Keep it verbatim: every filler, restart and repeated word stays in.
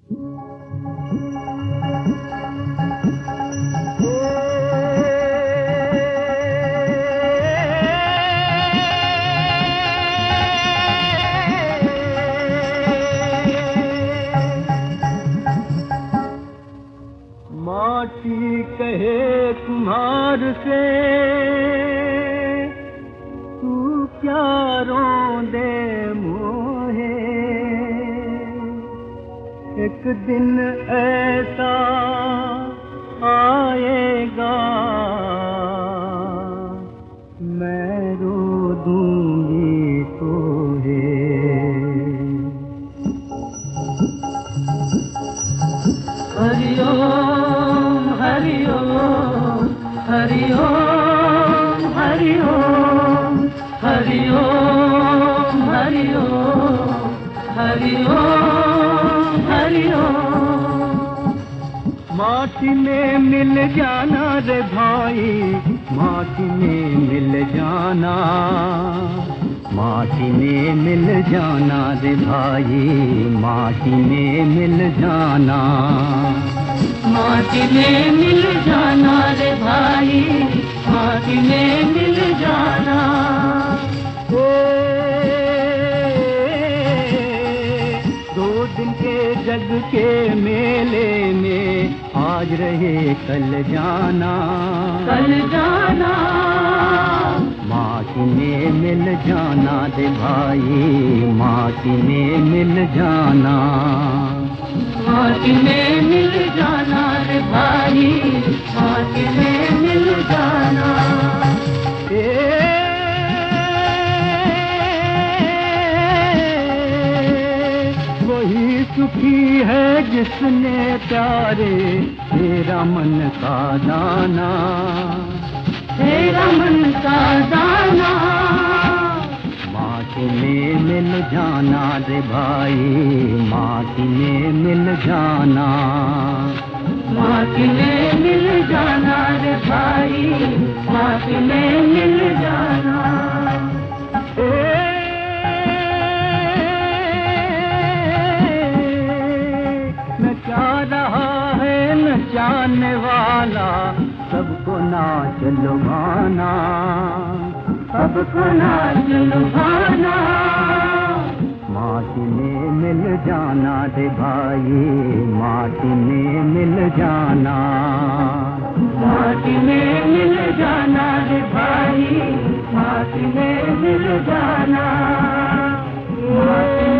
माटी कहे कुम्हार से तू क्या रोंदे मोहे, एक दिन ऐसा आएगा मैं रो दूंगी तोहे। हरिओम हरिओम हरिओम हरिओम हरिओम हरिओम हरिओम हरिओम। माटी में मिल जाना रे भाई, माटी में मिल जाना, माटी में मिल जाना रे भाई, माटी में मिल जाना, माटी में मिल जाना रे भाई, माटी में मिल जाना। दो दिन के जग के मेले में आज रहे कल जाना, कल जाना, माटी में मिल जाना रे भाई, माटी में मिल जाना, माटी में मिल जाना रे भाई, माटी में मिल जाना। ए वही सुखी है जिसने प्यारे तेरा मन का दाना, तेरा मन का दाना, माटी में मिल जाना रे भाई, माटी में मिल जाना, माटी में मिल जाना रे भाई, माटी में मिल जाना। न चाह रहा है न चाहने वाला, सबको नाच लुभाना, सबको नाच लुभाना, माटी में मिल जाना रे भाई, माटी में मिल जाना, माटी में मिल जाना रे भाई, माटी में मिल जाना, माटी